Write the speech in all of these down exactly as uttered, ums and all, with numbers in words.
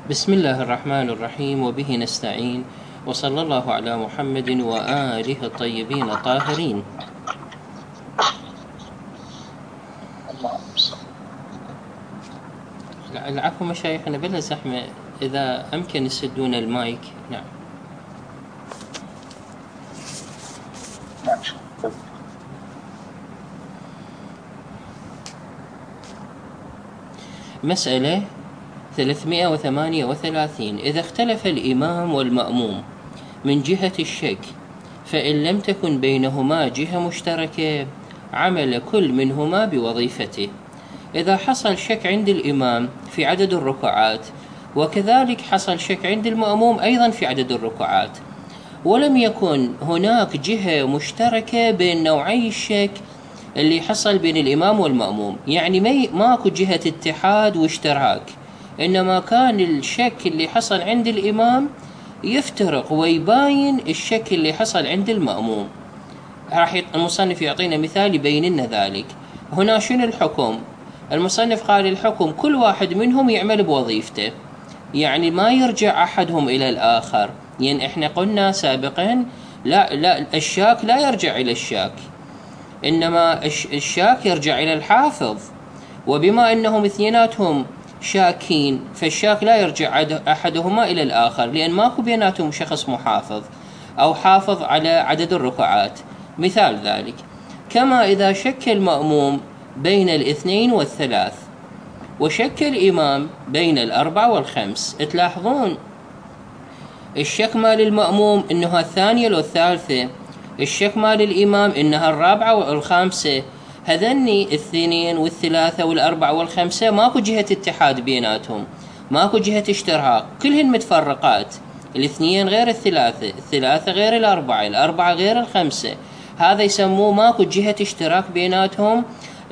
بسم الله الرحمن الرحيم، وبه نستعين، وصلى الله على محمد وآله الطيبين الطاهرين. العفو مشايخنا بلا زحمة، إذا أمكن يسدون المايك. نعم. مسألة ثلاثمائة وثمانية وثلاثين: إذا اختلف الإمام والمأموم من جهة الشك، فإن لم تكن بينهما جهة مشتركة عمل كل منهما بوظيفته. إذا حصل شك عند الإمام في عدد الركعات، وكذلك حصل شك عند المأموم أيضا في عدد الركعات، ولم يكن هناك جهة مشتركة بين نوعي الشك اللي حصل بين الإمام والمأموم، يعني ماكو جهة اتحاد واشتراك، إنما كان الشك اللي حصل عند الإمام يفترق ويباين الشك اللي حصل عند المأموم. راح المصنف يعطينا مثال يبين لنا ذلك. هنا شنو الحكم؟ المصنف قال الحكم كل واحد منهم يعمل بوظيفته، يعني ما يرجع أحدهم إلى الآخر. يعني إحنا قلنا سابقا لا لا الشاك لا يرجع إلى الشاك، إنما الشاك يرجع إلى الحافظ، وبما أنهم اثنيناتهم شاكين فالشاك لا يرجع أحدهما إلى الآخر، لأن ماكو بيناتهم شخص محافظ أو حافظ على عدد الركعات. مثال ذلك كما إذا شك المأموم بين الاثنين والثلاث، وشك الإمام بين الأربع والخمس، تلاحظون الشك مال المأموم إنها الثانية لو الثالثة، الشك مال الإمام إنها الرابعة والخامسة. هذني الاثنين والثلاثة والأربعة والخمسة ماكو جهة اتحاد بيناتهم، ماكو جهة اشتراك، كلهن متفرقات. الاثنين غير الثلاثة، الثلاثة غير الأربعة، الأربعة غير الخمسة. هذا يسموه ماكو جهة اشتراك بيناتهم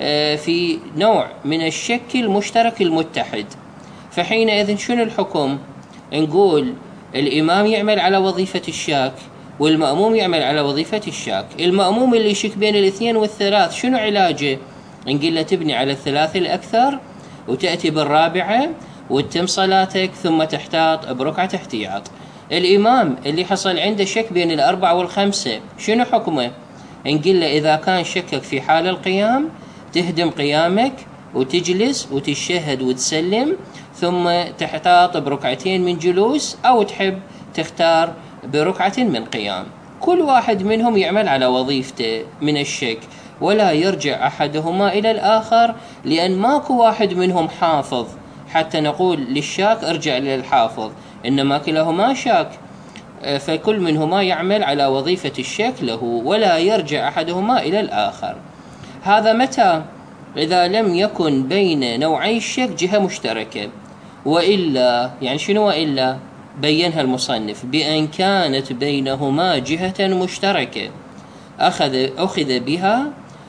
في نوع من الشك المشترك المتحد. فحينئذ شنو الحكم؟ نقول الإمام يعمل على وظيفة الشاك، والمأموم يعمل على وظيفة الشاك. المأموم اللي يشك بين الاثنين والثلاث شنو علاجه؟ نقول له تبني على الثلاثة الأكثر وتأتي بالرابعة وتتم صلاتك، ثم تحتاط بركعة احتياط. الإمام اللي حصل عنده شك بين الأربعة والخمسة شنو حكمه؟ نقول له إذا كان شكك في حال القيام تهدم قيامك وتجلس وتشهد وتسلم، ثم تحتاط بركعتين من جلوس، أو تحب تختار بركعة من قيام. كل واحد منهم يعمل على وظيفته من الشك، ولا يرجع أحدهما إلى الآخر، لأن ماكو واحد منهم حافظ حتى نقول للشاك ارجع إلى الحافظ، إنما كلاهما شاك، فكل منهما يعمل على وظيفة الشك له، ولا يرجع أحدهما إلى الآخر. هذا متى؟ إذا لم يكن بين نوعي الشك جهة مشتركة. وإلا يعني شنو وإلا؟ بينها المصنف بأن كانت بينهما جهة مشتركة أخذ أخذ بها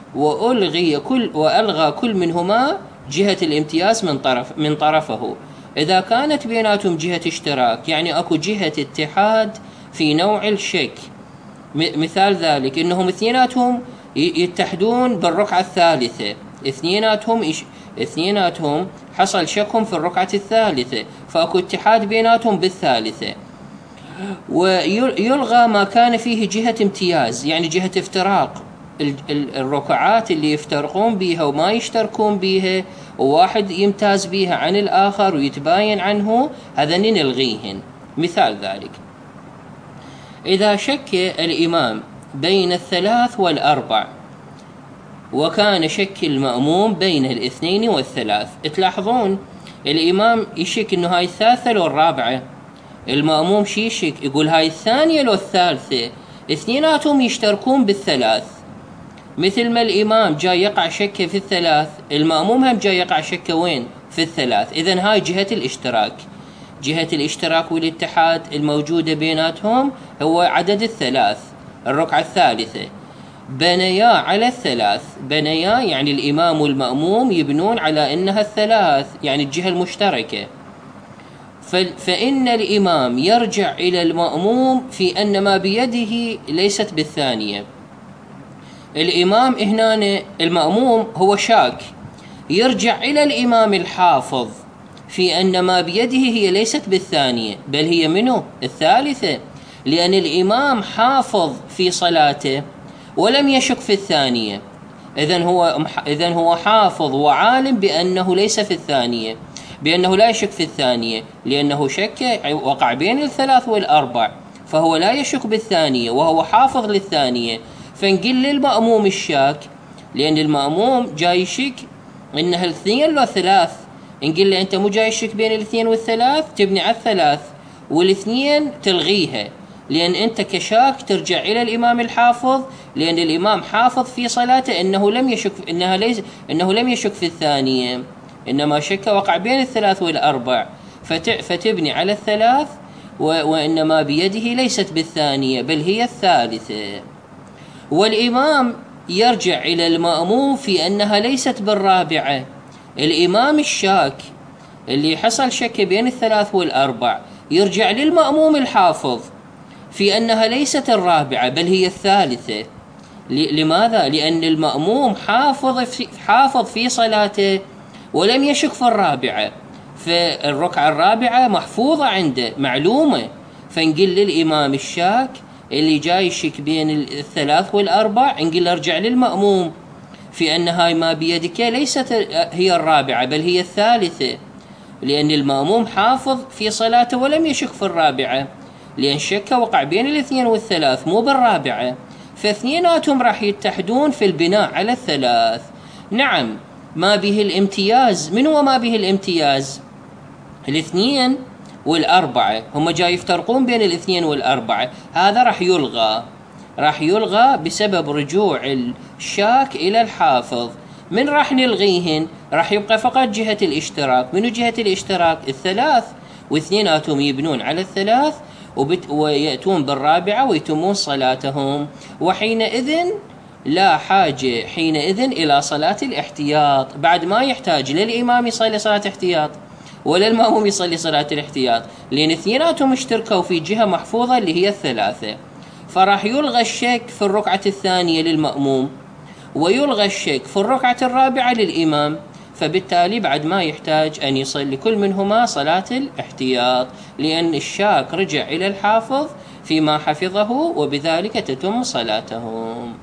وألغي كل وألغى كل منهما جهة الامتياز من طرف من طرفه. إذا كانت بيناتهم جهة اشتراك، يعني أكو جهة اتحاد في نوع الشك. مثال ذلك إنهم اثنيناتهم يتحدون بالركعة الثالثة، اثنيناتهم إش... اثنيناتهم حصل شكهم في الركعة الثالثة، فأكو اتحاد بيناتهم بالثالثة. ويلغى ما كان فيه جهة امتياز، يعني جهة افتراق، الركعات اللي يفترقون بيها وما يشتركون بيها، وواحد يمتاز بيها عن الآخر ويتباين عنه، هذا نلغيهن. مثال ذلك إذا شك الإمام بين الثلاث والأربع، وكان شك المأموم بين الاثنين والثلاث. تلاحظون الإمام يشك إنه هاي الثالثة لو الرابعة، المأموم شي يشك يقول هاي الثانية لو الثالثة، اثنيناتهم يشتركون بالثلاث. مثل ما الإمام جاي يقع شك في الثلاث، المأموم هم جاي يقع شك وين؟ في الثلاث. إذن هاي جهة الاشتراك. جهة الاشتراك والاتحاد الموجودة بيناتهم هو عدد الثلاث، الركعة الثالثة. بنيا على الثلاث، بنيا يعني الإمام والمأموم يبنون على إنها الثلاث، يعني الجهة المشتركة. فإن الإمام يرجع إلى المأموم في أن ما بيده ليست بالثانية. الإمام هنا المأموم هو شاك، يرجع إلى الإمام الحافظ في أن ما بيده هي ليست بالثانية بل هي منه الثالثة، لأن الإمام حافظ في صلاته ولم يشك في الثانية، إذن هو إذن هو حافظ وعالم بأنه ليس في الثانية، بأنه لا يشك في الثانية، لأنه شك وقع بين الثلاث والأربع، فهو لا يشك بالثانية وهو حافظ للثانية. فنقل للمأموم الشاك، لأن المأموم جاي يشك إنها الاثنين لو ثلاث، نقول له أنت مو جاي يشك بين الاثنين والثلاث، تبني على الثلاث والاثنين تلغيها، لأن أنت كشاك ترجع إلى الإمام الحافظ، لأن الإمام حافظ في صلاته إنه لم يشك إنها ليس إنه لم يشك في الثانية، إنما شك وقع بين الثلاث والأربع، فت... فتبني على الثلاث، و... وإنما بيده ليست بالثانية بل هي الثالثة. والإمام يرجع إلى المأموم في أنها ليست بالرابعة. الإمام الشاك اللي حصل شك بين الثلاث والأربع يرجع للمأموم الحافظ في أنها ليست الرابعة بل هي الثالثة. لماذا؟ لأن المأموم حافظ في, حافظ في صلاته ولم يشك في الرابعة، فالركعة الرابعة محفوظة عنده معلومة، فنقل للإمام الشاك اللي جاي يشك بين الثلاث والأربع نقول ارجع للمأموم في أن هاي ما بيدك ليست هي الرابعة بل هي الثالثة، لأن المأموم حافظ في صلاته ولم يشك في الرابعة، لأن شك وقع بين الاثنين والثلاث مو بالرابعة، فاثنيناتهم راح يتحدون في البناء على الثلاث. نعم، ما به الامتياز. من هو ما به الامتياز؟ الاثنين والأربعة، هم جاي يفترقون بين الاثنين والأربعة، هذا راح يلغى راح يلغى بسبب رجوع الشاك إلى الحافظ. من راح نلغيهن؟ راح يبقى فقط جهة الاشتراك. من جهة الاشتراك الثلاث، واثنيناتهم يبنون على الثلاث وبت... ويأتون بالرابعة ويتمون صلاتهم، وحينئذ لا حاجة حينئذ إلى صلاة الاحتياط، بعد ما يحتاج للإمام يصلي صلاة احتياط ولا المأموم يصلي صلاة الاحتياط، لأن اثنيناتهم اشتركوا في جهة محفوظة اللي هي الثلاثة. فراح يلغى الشك في الركعة الثانية للمأموم ويلغى الشك في الركعة الرابعة للإمام، فبالتالي بعد ما يحتاج أن يصلي كل منهما صلاة الاحتياط، لأن الشاك رجع إلى الحافظ فيما حفظه وبذلك تتم صلاتهم.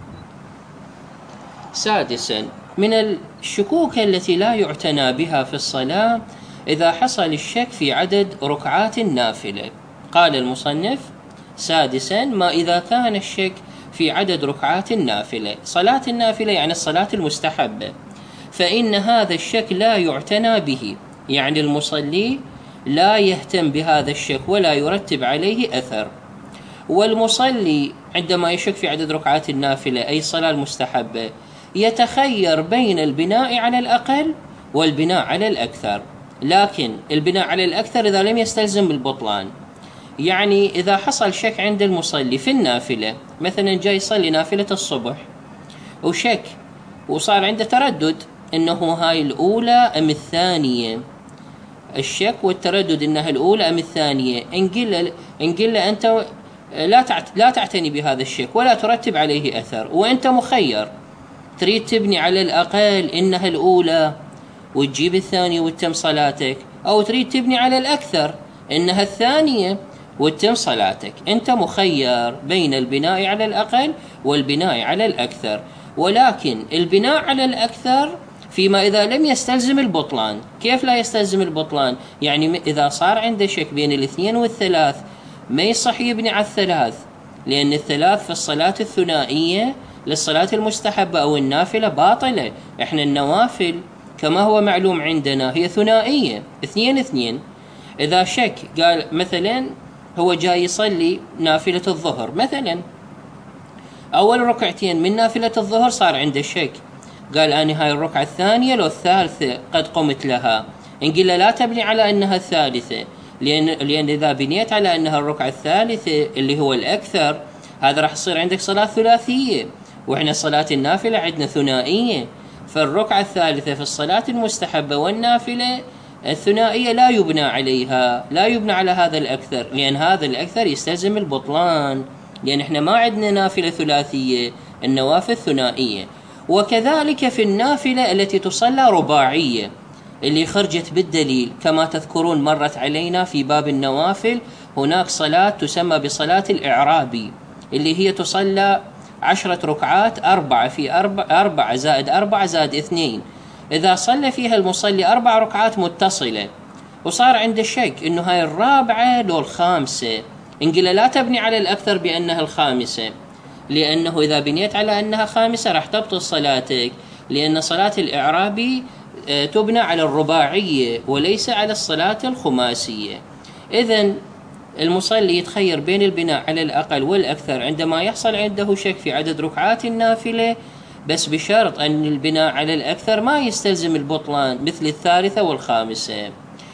سادسا، من الشكوك التي لا يعتنى بها في الصلاة إذا حصل الشك في عدد ركعات النافلة. قال المصنف: سادسا، ما إذا كان الشك في عدد ركعات النافلة. صلاة النافلة يعني الصلاة المستحبة، فإن هذا الشك لا يعتنى به، يعني المصلي لا يهتم بهذا الشك ولا يرتب عليه أثر. والمصلي عندما يشك في عدد ركعات النافلة أي الصلاة المستحبة يتخير بين البناء على الأقل والبناء على الأكثر، لكن البناء على الأكثر إذا لم يستلزم بالبطلان. يعني إذا حصل شك عند المصلي في النافلة، مثلا جاي يصلي نافلة الصبح وشك وصار عنده تردد إنه هاي الأولى أم الثانية، الشك والتردد إنها الأولى أم الثانية، إنقل إنقل أنت لا لا تعتني بهذا الشك ولا ترتب عليه أثر، وأنت مخير، تريد تبني على الأقل إنها الأولى وتجيب الثانية وتتم صلاتك، أو تريد تبني على الأكثر إنها الثانية وتتم صلاتك. أنت مخير بين البناء على الأقل والبناء على الأكثر، ولكن البناء على الأكثر فيما إذا لم يستلزم البطلان. كيف لا يستلزم البطلان؟ يعني إذا صار عنده شك بين الاثنين والثلاث ما يصح يبني على الثلاث، لأن الثلاث في الصلاة الثنائية للصلاة المستحبة أو النافلة باطلة. إحنا النوافل كما هو معلوم عندنا هي ثنائية، اثنين اثنين. إذا شك قال مثلا هو جاي يصلي نافلة الظهر مثلا، أول ركعتين من نافلة الظهر صار عنده شك، قال أنا هاي الركعة الثانية لو الثالثة قد قمت لها، نقول له لا تبني على أنها الثالثة، لأن لأن إذا بنيت على أنها الركعة الثالثة اللي هو الأكثر هذا راح يصير عندك صلاة ثلاثية، وإحنا صلاة النافلة عندنا ثنائية. فالركعة الثالثة في الصلاة المستحبة والنافلة الثنائية لا يبنى عليها، لا يبنى على هذا الأكثر، لأن هذا الأكثر يستلزم البطلان، لأن إحنا ما عندنا نافلة ثلاثية، النوافل ثنائية. وكذلك في النافلة التي تصلى رباعية، اللي خرجت بالدليل كما تذكرون مرت علينا في باب النوافل. هناك صلاة تسمى بصلاة الإعرابي اللي هي تصلى عشرة ركعات، أربعة في أربعة، أربعة زائد أربعة زائد اثنين. إذا صلى فيها المصلي أربع ركعات متصلة وصار عنده شك إنه هاي الرابعة لو الخامسة، نقول لا تبني على الأكثر بأنها الخامسة، لأنه إذا بنيت على أنها خامسة راح تبطل صلاتك، لأن صلاة الإعرابي تبنى على الرباعية وليس على الصلاة الخماسية. إذن المصلي يتخير بين البناء على الأقل والأكثر عندما يحصل عنده شك في عدد ركعات النافلة، بس بشرط أن البناء على الأكثر ما يستلزم البطلان مثل الثالثة والخامسة.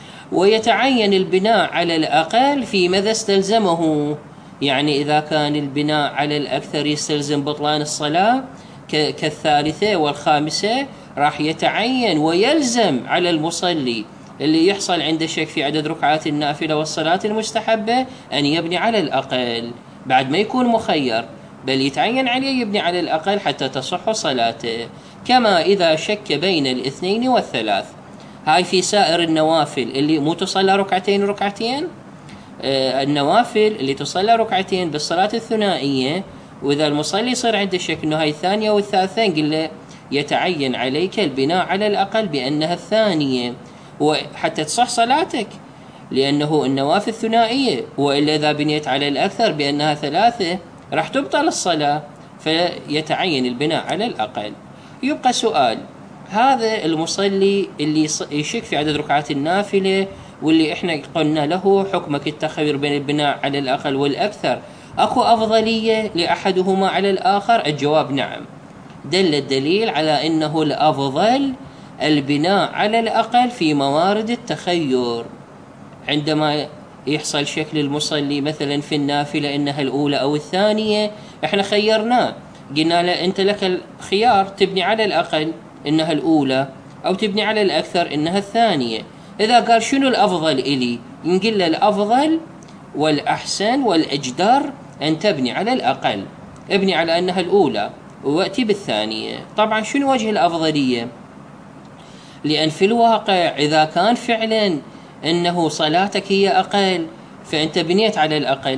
ويتعين البناء على الأقل في ماذا استلزمه، يعني إذا كان البناء على الأكثر يستلزم بطلان الصلاة كالثالثة والخامسة، راح يتعين ويلزم على المصلي اللي يحصل عنده شك في عدد ركعات النافلة والصلاة المستحبة أن يبني على الأقل بعد ما يكون مخير، بل يتعين عليه يبني على الأقل حتى تصح صلاته، كما إذا شك بين الاثنين والثلاث. هاي في سائر النوافل اللي مو تصلى ركعتين ركعتين، آه النوافل اللي تصلى ركعتين بالصلاة الثنائية، وإذا المصلي صار عنده شك إنه هاي الثانية والثالثة نقول له يتعين عليك البناء على الأقل بأنها الثانية وحتى تصح صلاتك، لأنه النوافل ثنائية، وإلا إذا بنيت على الأكثر بأنها ثلاثة راح تبطل الصلاة، فيتعين البناء على الأقل. يبقى سؤال، هذا المصلي اللي يشك في عدد ركعات النافلة واللي إحنا قلنا له حكمك التخير بين البناء على الأقل والأكثر، أكو أفضلية لأحدهما على الآخر؟ الجواب نعم. دل الدليل على أنه الأفضل البناء على الأقل في موارد التخير. عندما يحصل شك للمصلي مثلا في النافلة إنها الأولى أو الثانية، إحنا خيرناه، قلنا له أنت لك الخيار تبني على الأقل إنها الأولى أو تبني على الأكثر إنها الثانية. إذا قال شنو الأفضل إلي، نقول له الأفضل والأحسن والأجدر أن تبني على الأقل، ابني على أنها الأولى وأتي بالثانية. طبعا شنو وجه الأفضلية؟ لأن في الواقع إذا كان فعلا أنه صلاتك هي أقل فأنت بنيت على الأقل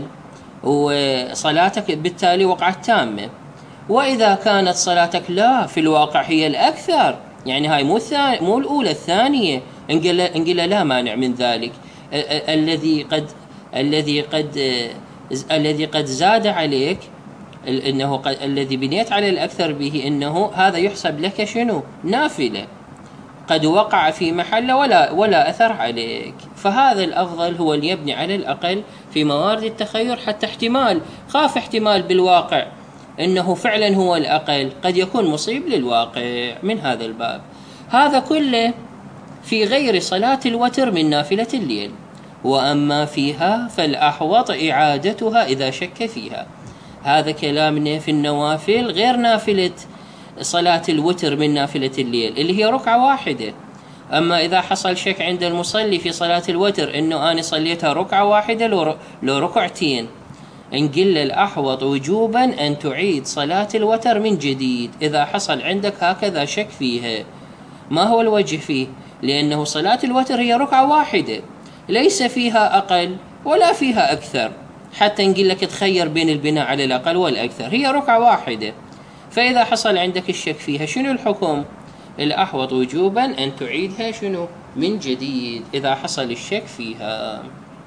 وصلاتك بالتالي وقعت تامة، وإذا كانت صلاتك لا في الواقع هي الأكثر، يعني هاي مو مو الأولى الثانية، نقول لا مانع من ذلك. الذي قد الذي قد الذي قد زاد عليك انه قد الذي بنيت على الأكثر به انه هذا يحسب لك شنو؟ نافلة قد وقع في محله ولا ولا أثر عليك. فهذا الأفضل هو اللي يبني على الأقل في موارد التخير، حتى احتمال خاف احتمال بالواقع انه فعلا هو الأقل قد يكون مصيب للواقع من هذا الباب. هذا كله في غير صلاة الوتر من نافلة الليل، وأما فيها فالأحوط إعادتها إذا شك فيها. هذا كلامنا في النوافل غير نافلة صلاة الوتر من نافلة الليل اللي هي ركعة واحدة. أما إذا حصل شك عند المصلي في صلاة الوتر إنه أنا صليتها ركعة واحدة لو ركعتين، نقول الأحوط وجوبا أن تعيد صلاة الوتر من جديد إذا حصل عندك هكذا شك فيها. ما هو الوجه فيه؟ لأنه صلاة الوتر هي ركعة واحدة ليس فيها أقل ولا فيها أكثر، حتى نقول لك تخير بين البناء على الأقل والأكثر، هي ركعة واحدة. فإذا حصل عندك الشك فيها شنو الحكم؟ الأحوط وجوبا أن تعيدها شنو؟ من جديد إذا حصل الشك فيها.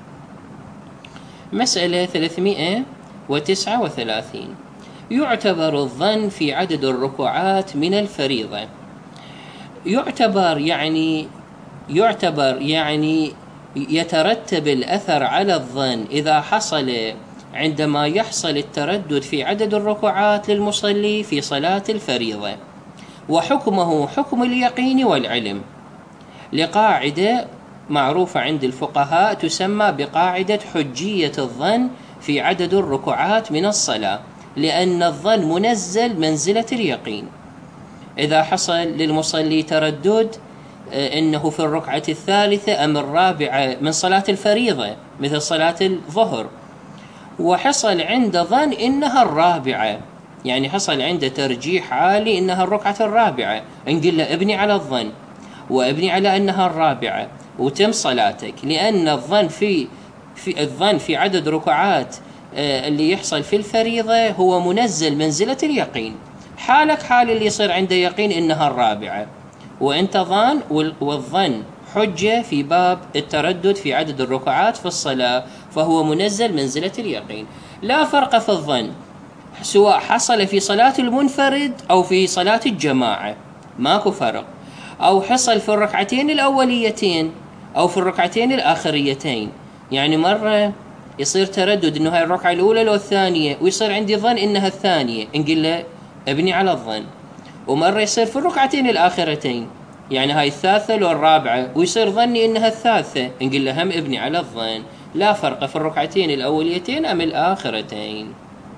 مسألة ثلاثمائة وتسعة وثلاثين. يعتبر الظن في عدد الركوعات من الفريضة. يعتبر يعني يعتبر يعني يترتب الأثر على الظن إذا حصل عندما يحصل التردد في عدد الركوعات للمصلي في صلاة الفريضة، وحكمه حكم اليقين والعلم، لقاعدة معروفة عند الفقهاء تسمى بقاعدة حجية الظن في عدد الركوعات من الصلاة، لأن الظن منزل منزلة اليقين. إذا حصل للمصلي تردد إنه في الركعة الثالثة أم الرابعة من صلاة الفريضة مثل صلاة الظهر، وحصل عنده ظن إنها الرابعة، يعني حصل عنده ترجيح عالي إنها الركعة الرابعة، نقول له ابني على الظن. وابني على أنها الرابعة وتم صلاتك، لأن الظن في في الظن في عدد ركعات اللي يحصل في الفريضة هو منزل منزلة اليقين. حالك حال اللي يصير عنده يقين إنها الرابعة، وأنت ظن، والظن حجة في باب التردد في عدد الركعات في الصلاة، فهو منزل منزلة اليقين. لا فرق في الظن سواء حصل في صلاة المنفرد أو في صلاة الجماعة، ماكو فرق، أو حصل في الركعتين الأوليتين أو في الركعتين الآخريتين. يعني مرة يصير تردد إنه هاي الركعة الأولى لو الثانية، ويصير عندي ظن إنها الثانية، نقول له ابني على الظن. ومرة يصير في الركعتين الآخرتين، يعني هاي الثالثة لو الرابعة، ويصير ظني إنها الثالثة، نقول له هم ابني على الظن. لا فرق في الركعتين الأوليتين أم الآخرتين.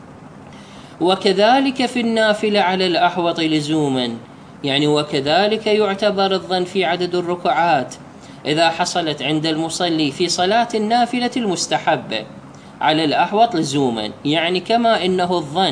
وكذلك في النافلة على الأحوط لزوما، يعني وكذلك يعتبر الظن في عدد الركعات إذا حصلت عند المصلي في صلاة النافلة المستحبة على الأحوط لزوما، يعني كما إنه الظن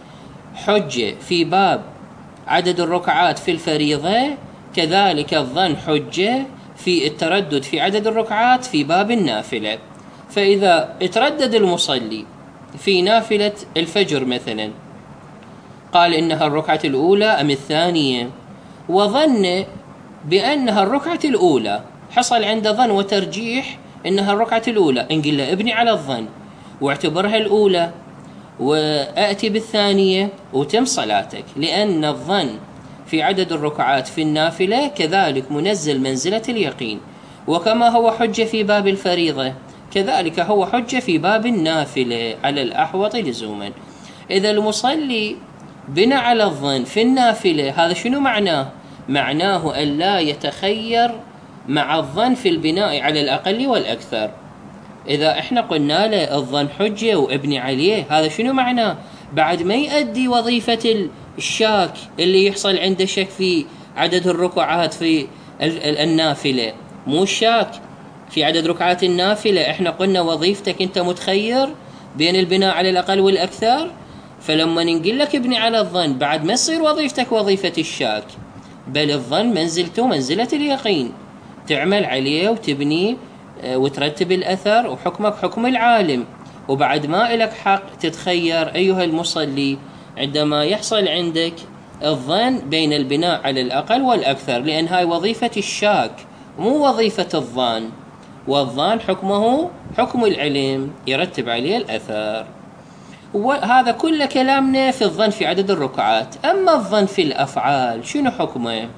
حجة في باب عدد الركعات في الفريضة، كذلك الظن حجة في التردد في عدد الركعات في باب النافلة. فإذا تردد المصلي في نافلة الفجر مثلا، قال إنها الركعة الأولى أم الثانية، وظن بأنها الركعة الأولى، حصل عنده ظن وترجيح إنها الركعة الأولى، نقول له ابني على الظن واعتبرها الأولى وأتي بالثانية وتم صلاتك، لأن الظن في عدد الركعات في النافلة كذلك منزل منزلة اليقين. وكما هو حجة في باب الفريضة كذلك هو حجة في باب النافلة على الأحوط لزوما. إذا المصلي بنى على الظن في النافلة، هذا شنو معناه؟ معناه أن لا يتخير مع الظن في البناء على الأقل والأكثر. إذا إحنا قلنا له الظن حجة وابني عليه، هذا شنو معناه؟ بعد ما يؤدي وظيفة الشاك اللي يحصل عنده شك في عدد الركعات في النافلة، مو الشاك في عدد ركعات النافلة، إحنا قلنا وظيفتك أنت متخير بين البناء على الأقل والأكثر. فلما نقول لك ابني على الظن، بعد ما تصير وظيفتك وظيفة الشاك، بل الظن منزلته منزلة اليقين، تعمل عليه وتبني وترتب الأثر، وحكمك حكم العالم. وبعد ما إلك حق تتخير أيها المصلي عندما يحصل عندك الظن بين البناء على الأقل والأكثر، لأن هاي وظيفة الشاك مو وظيفة الظان، والظان حكمه حكم العلم يرتب عليه الأثر. وهذا كل كلامنا في الظن في عدد الركعات. أما الظن في الأفعال شنو حكمه؟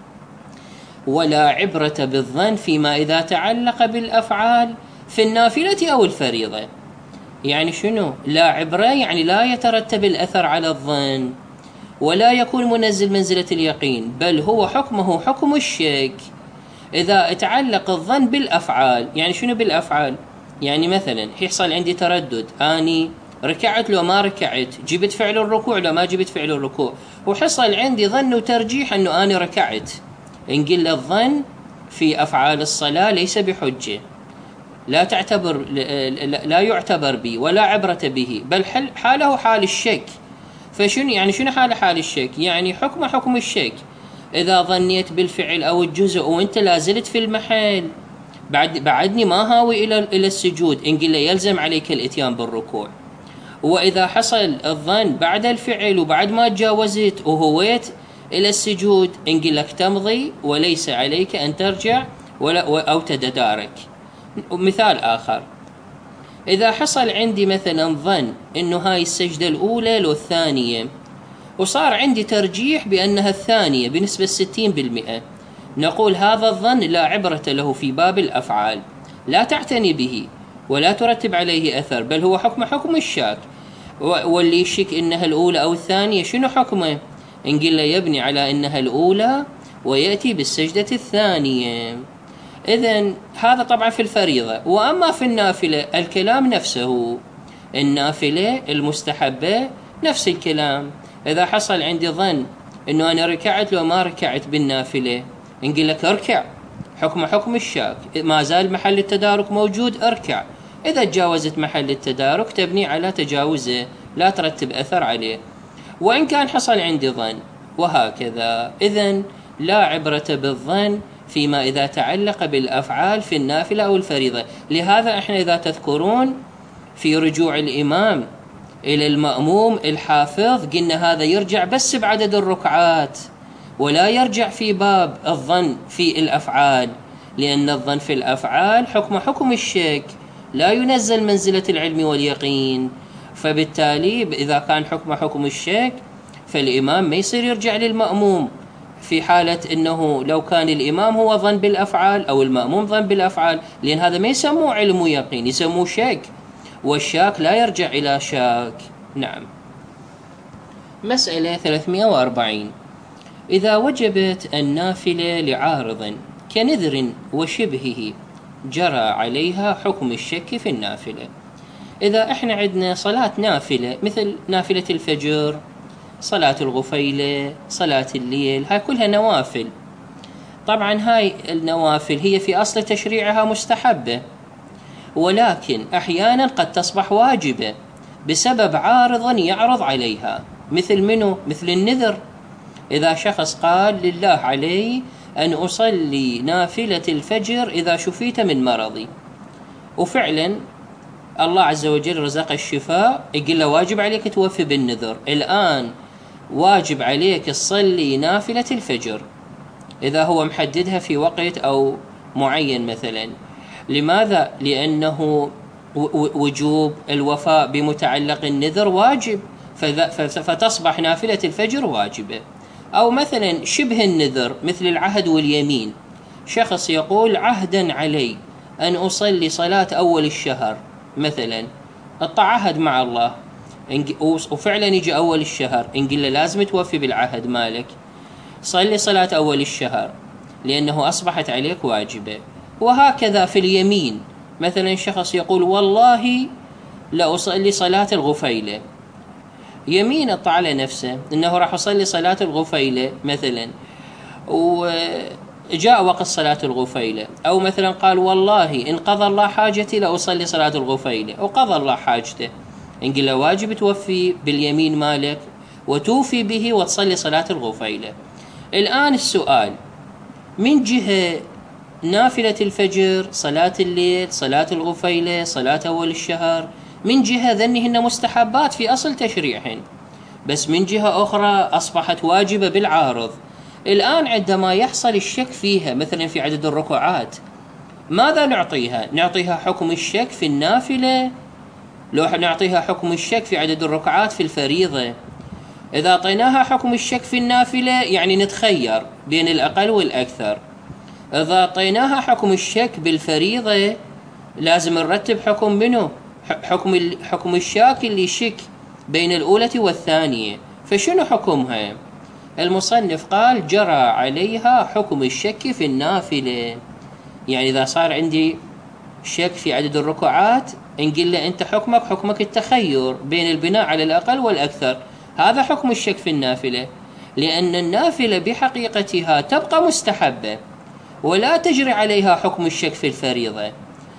ولا عبرة بالظن فيما إذا تعلق بالأفعال في النافلة أو الفريضة. يعني شنو لا عبرة؟ يعني لا يترتب الأثر على الظن ولا يكون منزل منزلة اليقين، بل هو حكمه حكم الشك إذا تعلق الظن بالأفعال. يعني شنو بالأفعال؟ يعني مثلا يحصل عندي تردد، أني ركعت لو ما ركعت، جبت فعل الركوع لو ما جبت فعل الركوع، وحصل عندي ظن وترجيح أنه أنا ركعت، نقول الظن في أفعال الصلاة ليس بحجة، لا تعتبر لا يعتبر به ولا عبرة به، بل حاله حال الشك. فشنو يعني شنو حال حال الشك؟ يعني حكم حكم الشك. إذا ظنيت بالفعل أو الجزء وأنت لازلت في المحل، بعد بعدني ما هاوي إلى إلى السجود، نقول له يلزم عليك الإتيان بالركوع. وإذا حصل الظن بعد الفعل وبعد ما تجاوزت وهويت إلى السجود، نقول لك تمضي وليس عليك أن ترجع ولا أو تتدارك. مثال آخر، إذا حصل عندي مثلا ظن إنه هاي السجدة الأولى لو الثانية، وصار عندي ترجيح بأنها الثانية بنسبة ستين بالمئة، نقول هذا الظن لا عبرة له في باب الأفعال، لا تعتني به ولا ترتب عليه أثر، بل هو حكم حكم الشاك. واللي يشك إنها الأولى أو الثانية شنو حكمه؟ نقول له يبني على إنها الأولى ويأتي بالسجدة الثانية. إذن هذا طبعا في الفريضة. وأما في النافلة الكلام نفسه، النافلة المستحبة نفس الكلام. إذا حصل عندي ظن إنه أنا ركعت لو ما ركعت بالنافلة، نقول لك اركع، حكم حكم الشاك، ما زال محل التدارك موجود اركع. إذا تجاوزت محل التدارك تبني على تجاوزه، لا ترتب أثر عليه، وإن كان حصل عندي ظن، وهكذا. إذن لا عبرة بالظن فيما إذا تعلق بالأفعال في النافلة أو الفريضة. لهذا إحنا إذا تذكرون في رجوع الإمام إلى المأموم الحافظ قلنا هذا يرجع بس بعدد الركعات، ولا يرجع في باب الظن في الأفعال، لأن الظن في الأفعال حكم حكم الشك، لا ينزل منزلة العلم واليقين. فبالتالي إذا كان حكم حكم الشك فالإمام ما يصير يرجع للمأموم في حالة أنه لو كان الإمام هو ظن بالأفعال أو المأموم ظن بالأفعال، لأن هذا ما يسموه علم ويقين، يسموه شك، والشاك لا يرجع إلى شاك. نعم. مسألة ثلاثمئة وأربعين: إذا وجبت النافلة لعارض كنذر وشبهه جرى عليها حكم الشك في النافلة. إذا إحنا عندنا صلاة نافلة مثل نافلة الفجر، صلاة الغفيلة، صلاة الليل، هاي كلها نوافل. طبعا هاي النوافل هي في أصل تشريعها مستحبة، ولكن أحيانا قد تصبح واجبة بسبب عارض يعرض عليها. مثل منه؟ مثل النذر. إذا شخص قال لله علي أن أصلي نافلة الفجر إذا شفيت من مرضي، وفعلا الله عز وجل رزق الشفاء، يقول له واجب عليك توفي بالنذر. الآن واجب عليك تصلي نافلة الفجر إذا هو محددها في وقت أو معين مثلا. لماذا؟ لأنه وجوب الوفاء بمتعلق النذر واجب، فتصبح نافلة الفجر واجبة. أو مثلا شبه النذر مثل العهد واليمين، شخص يقول عهدا علي أن أصلي صلاة أول الشهر مثلا، التعهد مع الله وفعلا يجي أول الشهر، نقول له لازم توفي بالعهد مالك، صلي صلاة أول الشهر لأنه أصبحت عليك واجبة. وهكذا في اليمين، مثلا شخص يقول والله لا أصلي صلاة الغفيلة، يمين على نفسه أنه راح أصلي صلاة الغفيلة مثلا، وجاء وقت صلاة الغفيلة، أو مثلا قال والله إن قضى الله حاجتي لأصلي صلاة الغفيلة، وقضى الله حاجته، نقول له واجب توفي باليمين مالك وتوفي به وتصلي صلاة الغفيلة. الآن السؤال، من جهة نافلة الفجر، صلاة الليل، صلاة الغفيلة، صلاة أول الشهر، من جهة ذنهن مستحبات في أصل تشريعهن، بس من جهة أخرى أصبحت واجبة بالعارض. الآن عندما يحصل الشك فيها مثلا في عدد الركعات، ماذا نعطيها؟ نعطيها حكم الشك في النافلة، لو نعطيها حكم الشك في عدد الركعات في الفريضة. إذا أعطيناها حكم الشك في النافلة يعني نتخير بين الأقل والأكثر. إذا أعطيناها حكم الشك بالفريضة لازم نرتب حكم منه، حكم حكم الشاك اللي شك بين الأولى والثانية. فشنو حكمها؟ المصنف قال جرى عليها حكم الشك في النافلة. يعني إذا صار عندي شك في عدد الركعات، نقول له أنت حكمك حكمك التخير بين البناء على الأقل والأكثر، هذا حكم الشك في النافلة، لأن النافلة بحقيقتها تبقى مستحبة ولا تجري عليها حكم الشك في الفريضة.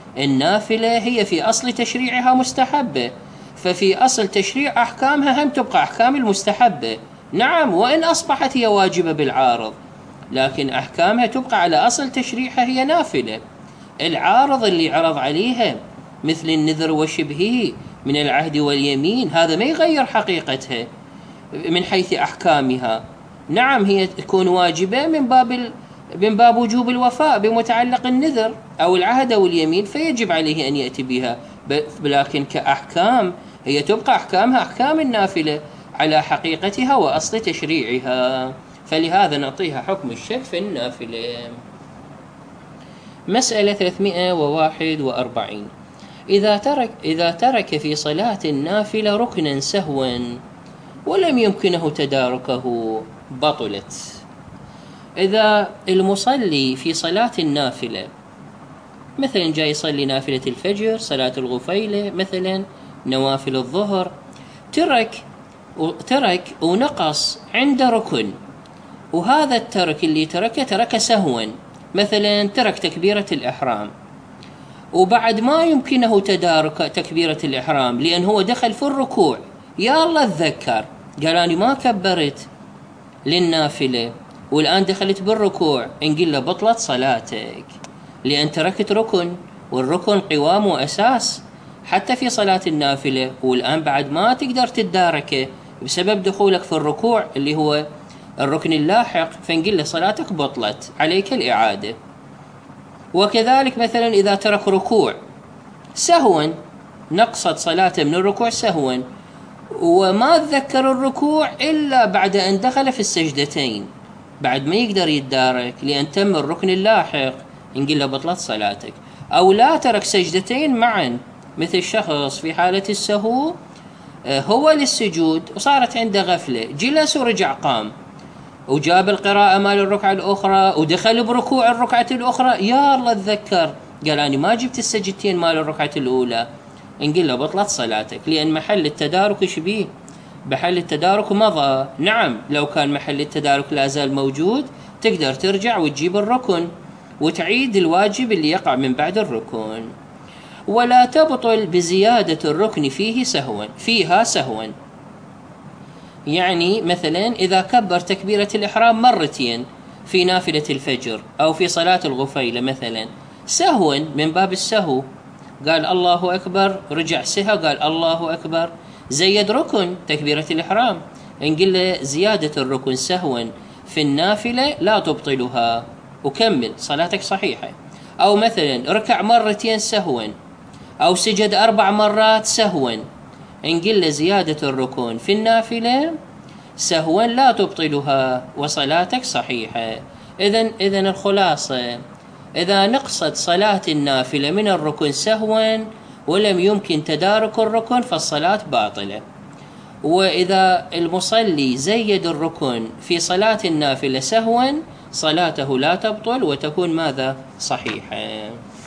النافلة هي في أصل تشريعها مستحبة، ففي أصل تشريع أحكامها هم تبقى أحكام المستحبة، نعم، وإن أصبحت هي واجبة بالعارض، لكن أحكامها تبقى على أصل تشريعها هي نافلة. العارض اللي عرض عليها مثل النذر وشبهه من العهد واليمين، هذا ما يغير حقيقتها من حيث أحكامها. نعم هي تكون واجبة من باب من باب وجوب الوفاء بمتعلق النذر أو العهد أو اليمين، فيجب عليه أن يأتي بها، لكن كأحكام هي تبقى أحكامها أحكام النافلة على حقيقتها وأصل تشريعها، فلهذا نعطيها حكم الشك في النافلة. مسألة ثلاثمئة وواحد وأربعين: إذا ترك إذا ترك في صلاة النافلة ركنا سهوا ولم يمكنه تداركه بطلت. إذا المصلي في صلاة النافلة مثلا جاي يصلي نافلة الفجر، صلاة الغفيلة مثلا، نوافل الظهر، ترك ترك ونقص عند ركن، وهذا الترك اللي تركه ترك سهوا، مثلا ترك تكبيرة الإحرام وبعد ما يمكنه تدارك تكبيرة الإحرام لأن هو دخل في الركوع، يا الله تذكر قال أنا ما كبرت للنافلة، والآن دخلت بالركوع، نقول له بطلت صلاتك، لأن تركت ركن، والركن قوام وأساس حتى في صلاة النافلة، والآن بعد ما تقدر تتداركه بسبب دخولك في الركوع اللي هو الركن اللاحق، فنقول له صلاتك بطلت، عليك الإعادة. وكذلك مثلا إذا ترك ركوع سهوا، نقصت صلاته من الركوع سهوا، وما تذكر الركوع إلا بعد أن دخل في السجدتين، بعد ما يقدر يتدارك لأن تم الركن اللاحق، نقول له بطلت صلاتك. أو لا ترك سجدتين معا، مثل شخص في حالة السهو هو للسجود وصارت عنده غفلة، جلس ورجع قام وجاب القراءة مال الركعة الأخرى ودخل بركوع الركعة الأخرى، يا الله تذكر قال أنا ما جبت السجدتين مال الركعة الأولى، نقول له بطلت صلاتك، لأن محل التدارك شبيه، محل التدارك مضى. نعم لو كان محل التدارك لا زال موجود تقدر ترجع وتجيب الركن وتعيد الواجب اللي يقع من بعد الركن. ولا تبطل بزيادة الركن فيه سهوا فيها سهوا، يعني مثلا إذا كبر تكبيرة الإحرام مرتين في نافلة الفجر أو في صلاة الغفيلة مثلا سهوا من باب السهو، قال الله أكبر رجع سهى قال الله أكبر، زيد ركن تكبيرة الإحرام، نقول له زيادة الركن سهوا في النافلة لا تبطلها وكمل صلاتك صحيحة. أو مثلا ركع مرتين سهوا أو سجد أربع مرات سهوا، نقول له زيادة الركن في النافلة سهوا لا تبطلها وصلاتك صحيحة. إذن إذن الخلاصة، إذا نقصت صلاة النافلة من الركن سهوا ولم يمكن تدارك الركن فالصلاة باطلة. وإذا المصلي زيد الركن في صلاة النافلة سهوا صلاته لا تبطل وتكون ماذا؟ صحيحة.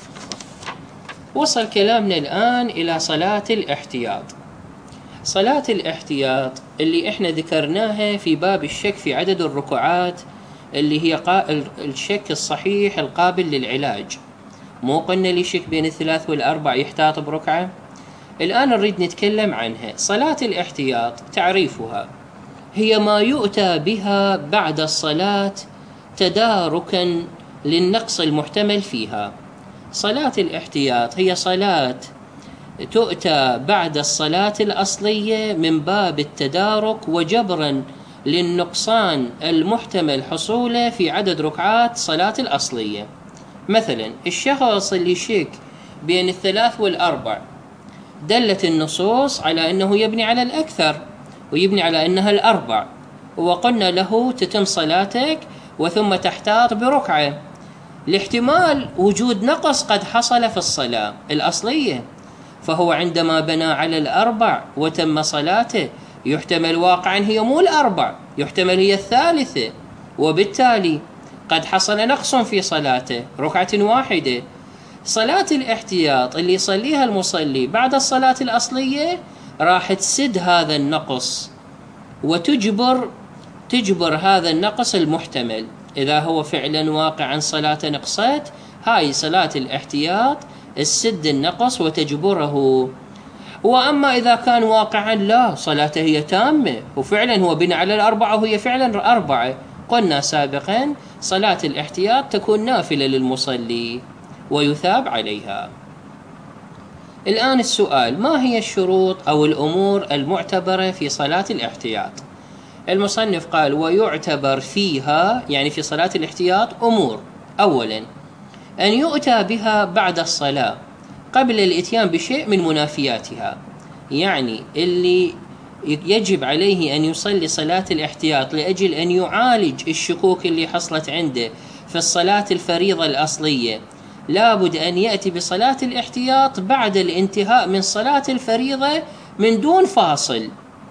وصل كلامنا الآن إلى صلاة الاحتياط. صلاة الاحتياط اللي احنا ذكرناها في باب الشك في عدد الركعات، اللي هي الشك الصحيح القابل للعلاج، مو قلنا لي شك بين الثلاث والأربع يحتاط بركعة؟ الآن نريد نتكلم عنها. صلاة الاحتياط تعريفها هي ما يؤتى بها بعد الصلاة تداركا للنقص المحتمل فيها. صلاة الاحتياط هي صلاة تؤتى بعد الصلاة الأصلية من باب التدارك وجبرا للنقصان المحتمل حصوله في عدد ركعات صلاة الأصلية. مثلا الشخص اللي يشك بين الثلاث والأربع، دلت النصوص على أنه يبني على الأكثر ويبني على أنها الأربع، وقلنا له تتم صلاتك وثم تحتاط بركعة لاحتمال وجود نقص قد حصل في الصلاة الأصلية، فهو عندما بنى على الأربع وتم صلاته يحتمل واقعا هي مو الأربع، يحتمل هي الثالثة، وبالتالي قد حصل نقص في صلاته ركعة واحدة. صلاة الاحتياط اللي يصليها المصلي بعد الصلاة الأصلية راح تسد هذا النقص وتجبر تجبر هذا النقص المحتمل. إذا هو فعلا واقعا صلاة نقصت، هاي صلاة الاحتياط السد النقص وتجبره. وأما إذا كان واقعا لا، صلاته هي تامة وفعلا هو بنى على الأربعة وهي فعلا أربعة، قلنا سابقا صلاة الاحتياط تكون نافلة للمصلي ويثاب عليها. الآن السؤال، ما هي الشروط أو الأمور المعتبرة في صلاة الاحتياط؟ المصنف قال ويعتبر فيها، يعني في صلاة الاحتياط، أمور. أولا أن يؤتى بها بعد الصلاة قبل الإتيان بشيء من منافياتها، يعني اللي يجب عليه أن يصلي صلاة الاحتياط لأجل أن يعالج الشكوك اللي حصلت عنده في الصلاة الفريضة الأصلية، لابد أن يأتي بصلاة الاحتياط بعد الانتهاء من صلاة الفريضة من دون فاصل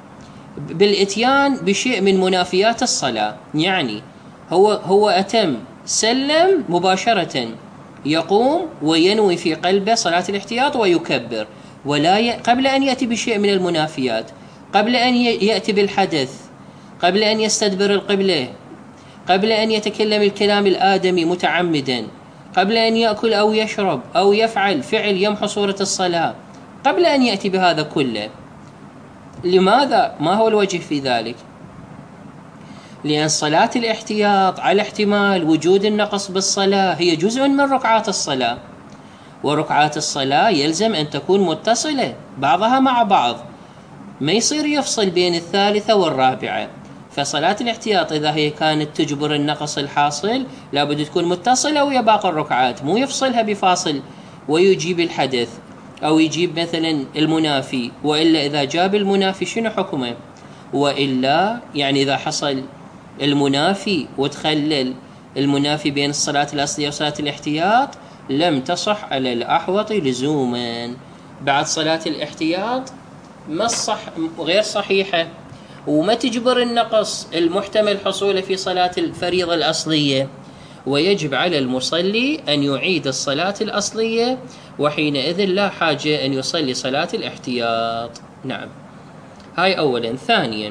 بالإتيان بشيء من منافيات الصلاة. يعني هو هو أتم سلم مباشرة يقوم وينوي في قلبه صلاة الاحتياط ويكبر، ولا ي... قبل أن يأتي بشيء من المنافيات، قبل أن ي... يأتي بالحدث، قبل أن يستدبر القبلة، قبل أن يتكلم الكلام الآدمي متعمدا، قبل أن يأكل أو يشرب أو يفعل فعل يمحو صورة الصلاة، قبل أن يأتي بهذا كله. لماذا؟ ما هو الوجه في ذلك؟ لأن صلاة الاحتياط على احتمال وجود النقص بالصلاة هي جزء من ركعات الصلاة، وركعات الصلاة يلزم أن تكون متصلة بعضها مع بعض، ما يصير يفصل بين الثالثة والرابعة. فصلاة الاحتياط إذا هي كانت تجبر النقص الحاصل لابد تكون متصلة ويا باقي الركعات، مو يفصلها بفاصل ويجيب الحدث أو يجيب مثلا المنافي، وإلا إذا جاب المنافي شنو حكمه؟ وإلا يعني إذا حصل المنافي وتخلل المنافي بين الصلاة الأصلية وصلاة الاحتياط لم تصح على الأحوط لزوما. بعد صلاة الاحتياط ما الصح غير صحيحة وما تجبر النقص المحتمل حصوله في صلاة الفريضة الأصلية، ويجب على المصلي أن يعيد الصلاة الأصلية، وحينئذ لا حاجة أن يصلي صلاة الاحتياط. نعم، هاي أولا. ثانيا،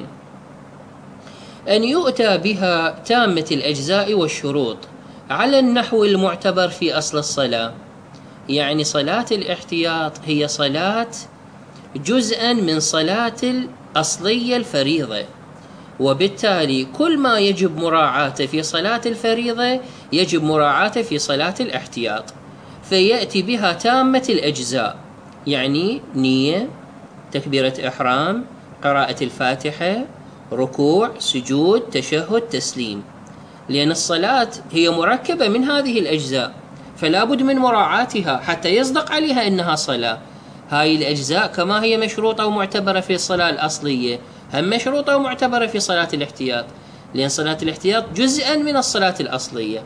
أن يؤتى بها تامة الأجزاء والشروط على النحو المعتبر في أصل الصلاة. يعني صلاة الاحتياط هي صلاة جزءا من صلاة الأصلية الفريضة، وبالتالي كل ما يجب مراعاته في صلاة الفريضة يجب مراعاته في صلاة الاحتياط، فيأتي بها تامة الأجزاء، يعني نية، تكبيرة إحرام، قراءة الفاتحة، ركوع، سجود، تشهد، تسليم، لأن الصلاة هي مركبة من هذه الأجزاء، فلا بد من مراعاتها حتى يصدق عليها إنها صلاة. هاي الأجزاء كما هي مشروطة ومعتبرة في الصلاة الأصلية هم مشروطة ومعتبرة في صلاة الاحتياط، لأن صلاة الاحتياط جزءا من الصلاة الأصلية.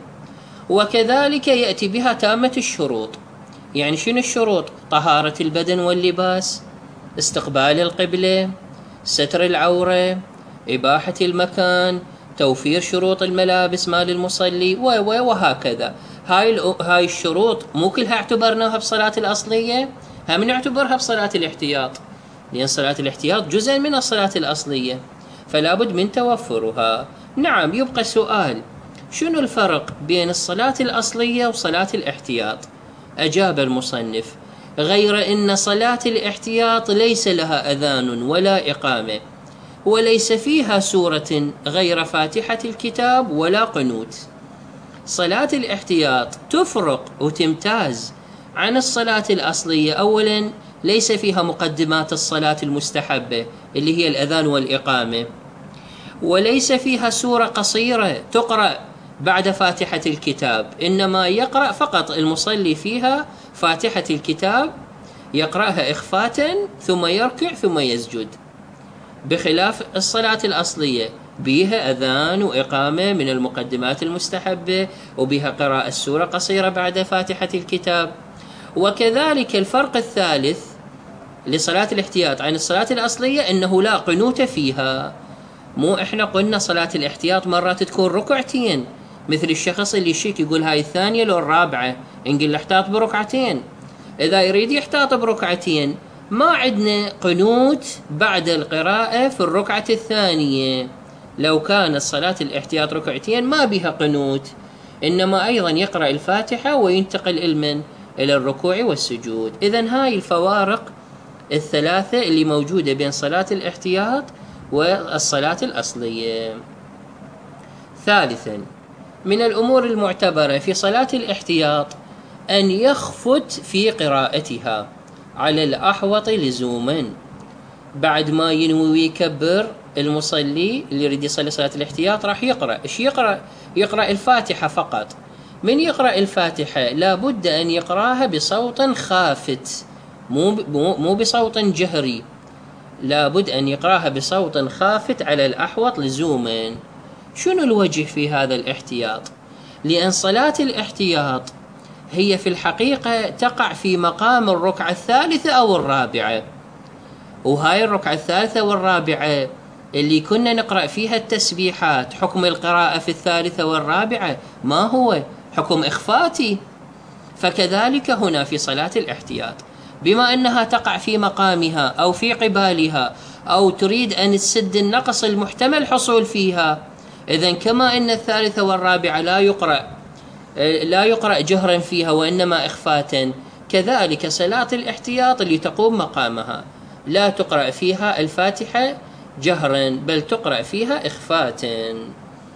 وكذلك يأتي بها تامة الشروط. يعني شنو الشروط؟ طهارة البدن واللباس، استقبال القبلة، ستر العورة، إباحة المكان، توفير شروط الملابس مال المصلي، وهكذا. هاي هاي الشروط مو كلها اعتبرناها بصلاة الأصلية، هم نعتبرها بصلاة الاحتياط، لأن صلاة الاحتياط جزء من الصلاة الأصلية، فلا بد من توفرها. نعم، يبقى السؤال شنو الفرق بين الصلاة الأصلية وصلاة الاحتياط؟ أجاب المصنف: غير إن صلاة الاحتياط ليس لها أذان ولا إقامة، وليس فيها سورة غير فاتحة الكتاب ولا قنوت. صلاة الاحتياط تفرق وتمتاز عن الصلاة الأصلية. أولا، ليس فيها مقدمات الصلاة المستحبة اللي هي الأذان والإقامة، وليس فيها سورة قصيرة تقرأ بعد فاتحة الكتاب، إنما يقرأ فقط المصلي فيها فاتحة الكتاب، يقرأها إخفاتا ثم يركع ثم يسجد، بخلاف الصلاة الأصلية بها أذان وإقامة من المقدمات المستحبة، وبها قراءة السورة قصيرة بعد فاتحة الكتاب. وكذلك الفرق الثالث لصلاة الاحتياط عن الصلاة الأصلية أنه لا قنوت فيها. مو إحنا قلنا صلاة الاحتياط مرات تكون ركعتين، مثل الشخص اللي يشيك يقول هاي الثانية لو الرابعة، نقول احتاط بركعتين. إذا يريد يحتاط بركعتين ما عندنا قنوت بعد القراءة في الركعة الثانية. لو كانت صلاة الاحتياط ركعتين ما بها قنوت، إنما أيضا يقرأ الفاتحة وينتقل المن إلى الركوع والسجود. إذن هاي الفوارق الثلاثة اللي موجودة بين صلاة الاحتياط والصلاة الأصلية. ثالثا، من الأمور المعتبرة في صلاة الاحتياط أن يخفت في قراءتها على الأحوط لزوما. بعد ما ينوي ويكبر المصلي اللي يريد يصلي صلاة الاحتياط راح يقرأ. إيش يقرأ؟ يقرأ الفاتحة فقط. من يقرأ الفاتحة لابد أن يقرأها بصوت خافت، مو مو بصوت جهري، لابد أن يقرأها بصوت خافت على الأحوط لزوما. شنو الوجه في هذا الاحتياط؟ لأن صلاة الاحتياط هي في الحقيقة تقع في مقام الركعة الثالثة أو الرابعة، وهاي الركعة الثالثة والرابعة اللي كنا نقرأ فيها التسبيحات، حكم القراءة في الثالثة والرابعة ما هو؟ حكم إخفاتي. فكذلك هنا في صلاة الاحتياط، بما أنها تقع في مقامها أو في قبالها أو تريد أن تسد النقص المحتمل حصول فيها، إذن كما أن الثالثة والرابعة لا يقرأ لا يقرأ جهرا فيها وإنما إخفاتا، كذلك صلاة الاحتياط اللي تقوم مقامها لا تقرأ فيها الفاتحة جهرا بل تقرأ فيها إخفاتا.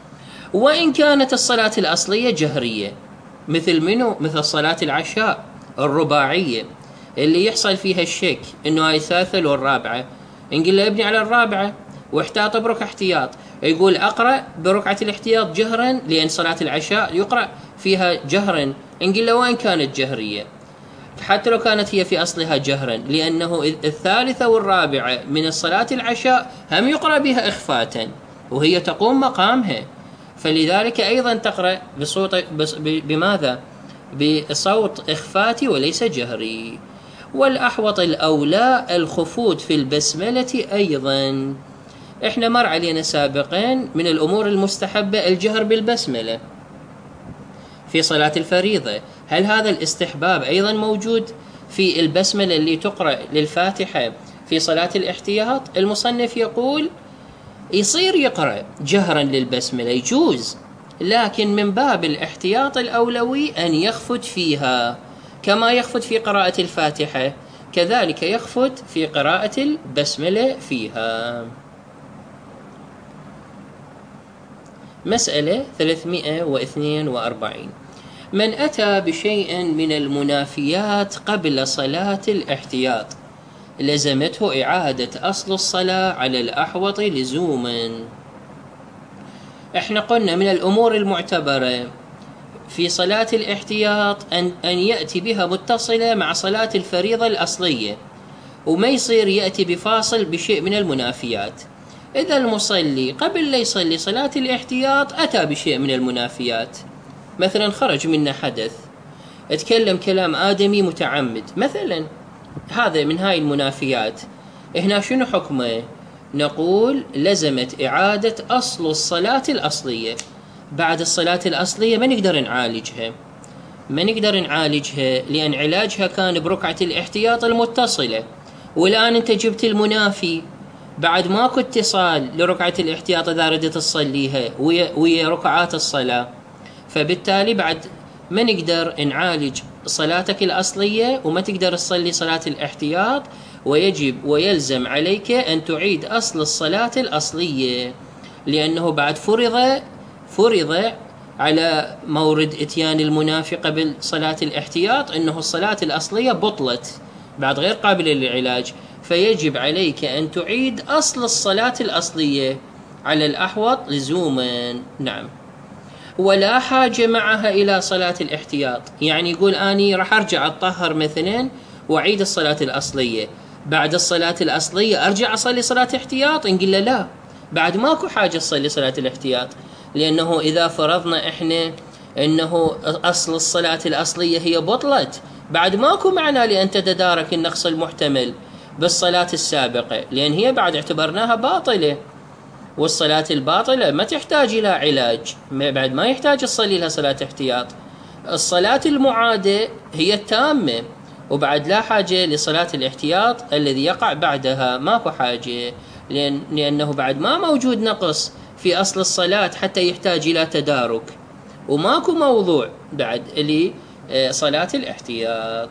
وإن كانت الصلاة الأصلية جهرية، مثل منو؟ مثل صلاة العشاء الرباعية اللي يحصل فيها الشك إنه هاي الثالثة لو الرابعة، نقول له ابني على الرابعة واحتاط بركع احتياط، يقول أقرأ بركعة الاحتياط جهرا لأن صلاة العشاء يقرأ فيها جهرا، نقول له وين كانت جهرية؟ حتى لو كانت هي في أصلها جهرا، لأنه الثالثة والرابعة من الصلاة العشاء هم يقرأ بها إخفاتا وهي تقوم مقامها، فلذلك أيضا تقرأ بصوت بماذا؟ بصوت إخفاتي وليس جهري. والأحوط الأولى الخفوت في البسملة أيضا. إحنا مر علينا سابقا من الأمور المستحبة الجهر بالبسملة في صلاة الفريضة، هل هذا الاستحباب أيضا موجود في البسملة اللي تقرأ للفاتحة في صلاة الاحتياط؟ المصنف يقول يصير يقرأ جهرا للبسملة يجوز، لكن من باب الاحتياط الأولوي أن يخفت فيها، كما يخفت في قراءة الفاتحة كذلك يخفت في قراءة البسملة فيها. مسألة ثلاثمائة واثنين وأربعين: من أتى بشيء من المنافيات قبل صلاة الاحتياط لزمته إعادة أصل الصلاة على الأحوط لزوما. احنا قلنا من الأمور المعتبرة في صلاة الاحتياط أن, أن يأتي بها متصلة مع صلاة الفريضة الأصلية، وما يصير يأتي بفاصل بشيء من المنافيات. إذا المصلي قبل لا يصلي صلاة الاحتياط أتى بشيء من المنافيات، مثلا خرج منا حدث، اتكلم كلام آدمي متعمد مثلا، هذا من هاي المنافيات، هنا شنو حكمه؟ نقول لزمت إعادة أصل الصلاة الأصلية. بعد الصلاة الأصلية ما نقدر نعالجها، ما نقدر نعالجها لأن علاجها كان بركعة الاحتياط المتصلة، والآن أنت جبت المنافي بعد ماكو اتصال لركعة الاحتياط إذا ردت تصليها ويا, ويا ركعات الصلاة، فبالتالي بعد ما نقدر نعالج صلاتك الأصلية وما تقدر تصلي صلاة الاحتياط، ويجب ويلزم عليك أن تعيد أصل الصلاة الأصلية، لأنه بعد فرض فرض على مورد إتيان المنافي قبل صلاة الاحتياط أنه الصلاة الأصلية بطلت بعد غير قابلة للعلاج، فيجب عليك أن تعيد أصل الصلاة الأصلية على الأحوط لزوما. نعم. ولا حاجة معها إلى صلاة الاحتياط، يعني يقول أني راح أرجع أطهر مثلا وأعيد الصلاة الأصلية، بعد الصلاة الأصلية أرجع أصلي صلاة احتياط؟ نقول له لا، بعد ماكو حاجة تصلي صلاة الاحتياط، لأنه إذا فرضنا إحنا أنه أصل الصلاة الأصلية هي بطلت، بعد ماكو معنى لأن تتدارك النقص المحتمل بالصلاة السابقة، لأن هي بعد اعتبرناها باطلة، والصلاة الباطلة ما تحتاج إلى علاج، بعد ما يحتاج تصلي لها صلاة احتياط. الصلاة المعادة هي التامة، وبعد لا حاجة لصلاة الاحتياط الذي يقع بعدها، ماكو حاجة، لأن لأنه بعد ما موجود نقص في أصل الصلاة حتى يحتاج إلى تدارك، وماكو موضوع بعد لصلاة الاحتياط.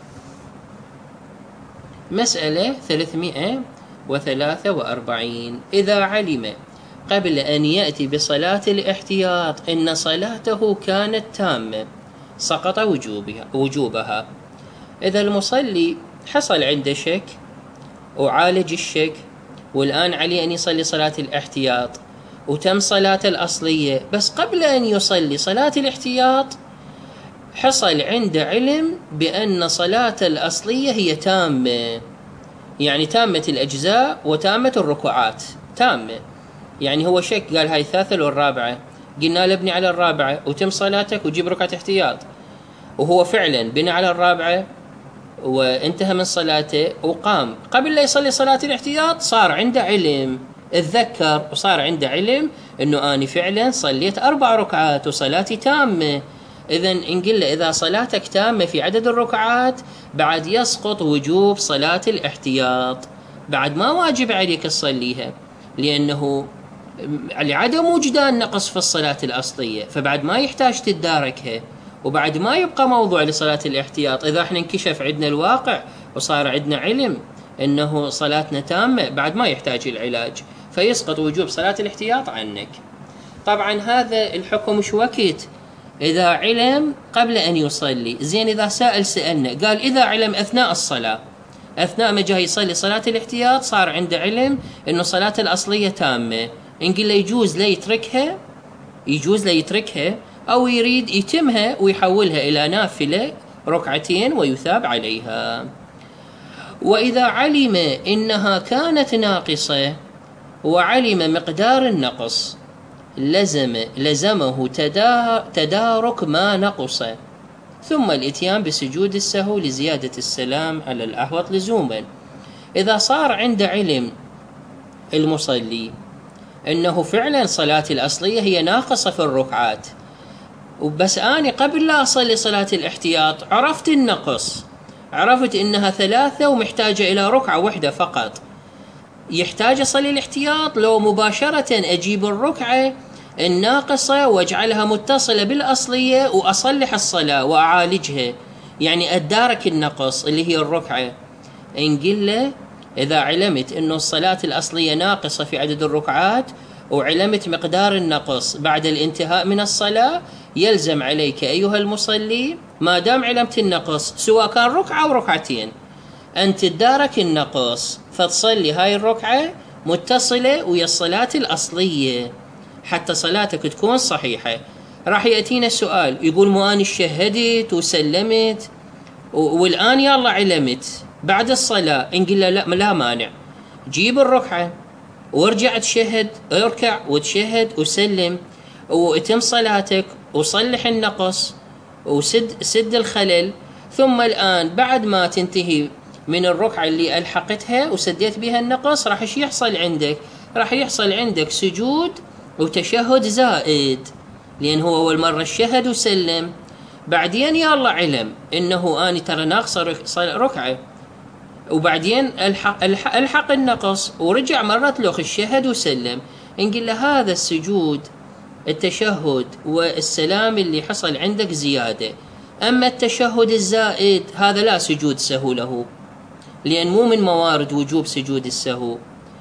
مسألة ثلاثمائة وثلاثة وأربعين: إذا علم قبل أن يأتي بصلاة الاحتياط إن صلاته كانت تامة سقط وجوبها, وجوبها. إذا المصلي حصل عنده شك وعالج الشك، والآن عليه أن يصلي صلاة الاحتياط وتم صلاة الأصلية، بس قبل أن يصلي صلاة الاحتياط حصل عنده علم بأن صلاة الأصلية هي تامة، يعني تامة الأجزاء وتامة الركوعات، تامة، يعني هو شك قال هاي الثالثة والرابعة، قلنا له ابني على الرابعة وتم صلاتك وجيب ركعة احتياط، وهو فعلا بنى على الرابعة وانتهى من صلاته وقام قبل لا يصلي صلاة الاحتياط، صار عنده علم، اتذكر وصار عنده علم انه اني فعلا صليت اربع ركعات وصلاتي تامة. اذا نقول له اذا صلاتك تامة في عدد الركعات بعد يسقط وجوب صلاة الاحتياط، بعد ما واجب عليك تصليها، لانه لعدم وجدان نقص في الصلاة الأصلية، فبعد ما يحتاج تداركها، وبعد ما يبقى موضوع لصلاة الاحتياط. إذا احنا انكشف عندنا الواقع وصار عندنا علم أنه صلاتنا تامة، بعد ما يحتاج العلاج، فيسقط وجوب صلاة الاحتياط عنك. طبعا هذا الحكم مش وقت إذا علم قبل أن يصلي. زين إذا سائل سألنا قال إذا علم أثناء الصلاة، أثناء ما جاي يصلي صلاة الاحتياط صار عنده علم إنه صلاة الأصلية تامة، نقول له يجوز لا يتركها، يجوز لا يتركها أو يريد يتمها ويحولها إلى نافلة ركعتين ويثاب عليها. وإذا علم إنها كانت ناقصة وعلم مقدار النقص لزم لزمه تدارك ما نقص ثم الإتيان بسجود السهو لزيادة السلام على الأحوط لزوما. إذا صار عنده علم المصلي أنه فعلا صلاة الأصلية هي ناقصة في الركعات، وبس أنا قبل لا أصلي صلاة الاحتياط عرفت النقص، عرفت إنها ثلاثة ومحتاجة إلى ركعة واحدة فقط، يحتاج أصلي الاحتياط لو مباشرة أجيب الركعة الناقصة واجعلها متصلة بالأصلية وأصلح الصلاة وأعالجها، يعني أدارك النقص اللي هي الركعة. إن قل إذا علمت أنه الصلاة الأصلية ناقصة في عدد الركعات وعلمت مقدار النقص بعد الانتهاء من الصلاة، يلزم عليك أيها المصلي ما دام علمت النقص سواء كان ركعة أو ركعتين أن تدارك النقص فتصلي هاي الركعة متصلة ويا الصلاة الأصلية حتى صلاتك تكون صحيحة. راح يأتينا السؤال يقول مو أنا شهدت وسلمت والآن يلا علمت بعد الصلاة، نقول له لا لا مانع، جيب الركعة وارجع تشهد، اركع وتشهد وسلم واتم صلاتك وصلح النقص وسد سد الخلل، ثم الآن بعد ما تنتهي من الركعة اللي ألحقتها وسديت بها النقص راح ايش يحصل عندك؟ راح يحصل عندك سجود وتشهد زائد، لأن هو أول مرة شهد وسلم، بعدين يا الله علم إنه أنا ترى ناقصة ركعة، وبعدين ألحق, ألحق, ألحق النقص ورجع مرة له الشهد وسلم، نقول له هذا السجود التشهد والسلام اللي حصل عندك زيادة، أما التشهد الزائد هذا لا سجود سهو له، لأن مو من موارد وجوب سجود السهو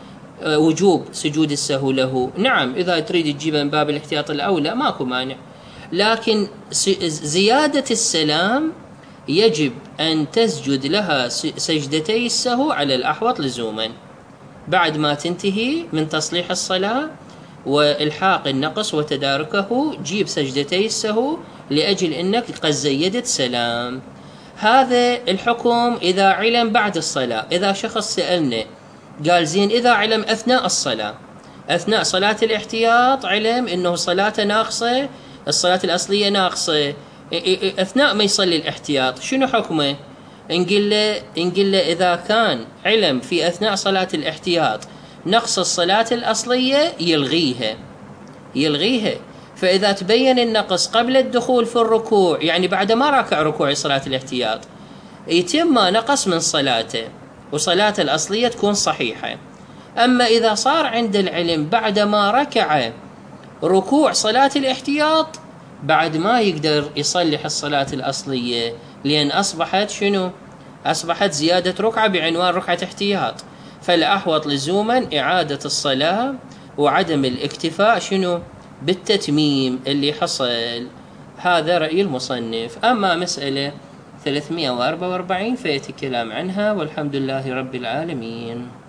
وجوب سجود السهو له. نعم إذا تريد تجيبها من باب الاحتياط الأولى ماكو مانع، لكن زيادة السلام يجب أن تسجد لها سجدتي السهو على الأحوط لزوما بعد ما تنتهي من تصليح الصلاة والحاق النقص وتداركه، جيب سجدتي السهو لأجل أنك قد زيدت سلام. هذا الحكم إذا علم بعد الصلاة. إذا شخص سألنا قال زين إذا علم أثناء الصلاة، أثناء صلاة الاحتياط علم أنه صلاة ناقصة، الصلاة الأصلية ناقصة، أثناء ما يصلي الاحتياط شنو حكمه؟ نقول له نقول له إذا كان علم في أثناء صلاة الاحتياط نقص الصلاة الأصلية يلغيها يلغيها فإذا تبين النقص قبل الدخول في الركوع، يعني بعد ما راكع ركوع صلاة الاحتياط، يتم ما نقص من صلاته وصلاة الأصلية تكون صحيحة. أما إذا صار عند العلم بعد ما ركع ركوع صلاة الاحتياط بعد ما يقدر يصلح الصلاة الأصلية، لأن أصبحت شنو؟ أصبحت زيادة ركعة بعنوان ركعة احتياط، فالأحوط لزوما إعادة الصلاة وعدم الاكتفاء شنو؟ بالتتميم اللي حصل. هذا رأي المصنف. أما مسألة ثلاثمئة وأربعة وأربعين فيأتي الكلام عنها، والحمد لله رب العالمين.